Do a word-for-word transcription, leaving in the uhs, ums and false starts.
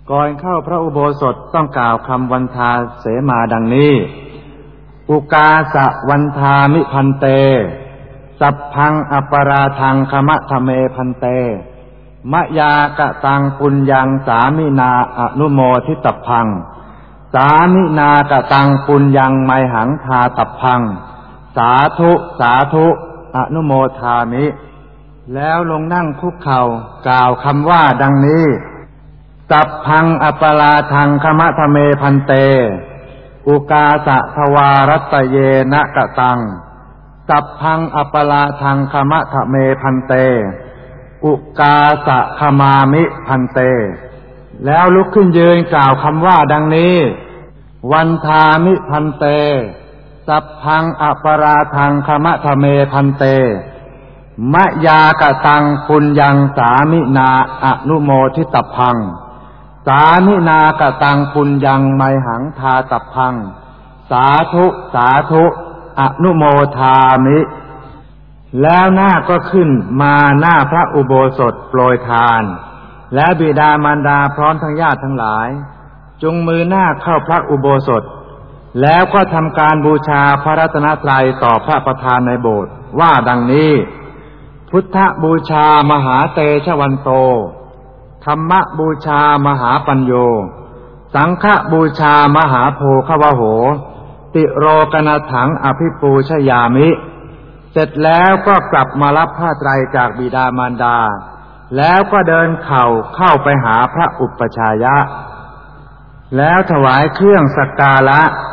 ก่อนเข้าพระอุโบสถต้องกล่าวคำวันทาเสมาดังนี้อุกาสะวันทามิพันเตสัพพังอัปปราทังคมะทะเมพันเตมะยากะตังปุญญังสามินาอนุโมทิตัพพังสามินากะตังปุญญังไมหังทาตัพพังสาธุสาธุอนุโมทามิแล้วลงนั่งคุกเข่ากล่าวคำว่าดังนี้สัพพังอัปปราทังคมะทะเมพันเตอุกาสะทวารัตเยนะกะตังสัพพังอัปปราทังคมะทะเมพันเตอุกาสะขมามิพันเตแล้วลุกขึ้นยืนกล่าวคำว่าดังนี้วันทามิพันเตสัพพังอัปปราทังคมะทะเมพันเตมะยากะตังปุญญังสามินาอนุโมทิตัพพังสามินากะตังปุญญังไมหังทาตัพพังสาธุสาธุอนุโมทามิแล้วหน้าก็ขึ้นมาหน้าพระอุโบสถโปรยทานและบิดามารดาพร้อมทั้งญาติทั้งหลายจุงมือหน้าเข้าพระอุโบสถแล้วก็ทำการบูชาพระรัตนตรัยต่อพระประธานในโบสถ์ว่าดังนี้พุทธบูชามหาเตชะวันโตธรรมบูชามหาปัญโยสังฆบูชามหาโพคาวโหติโรกนถังอภิปูชยามิเสร็จแล้วก็กลับมารับผ้าไตรจากบิดามารดาแล้วก็เดินเข่าเข้าไปหาพระอุปชายะแล้วถวายเครื่องสักการะ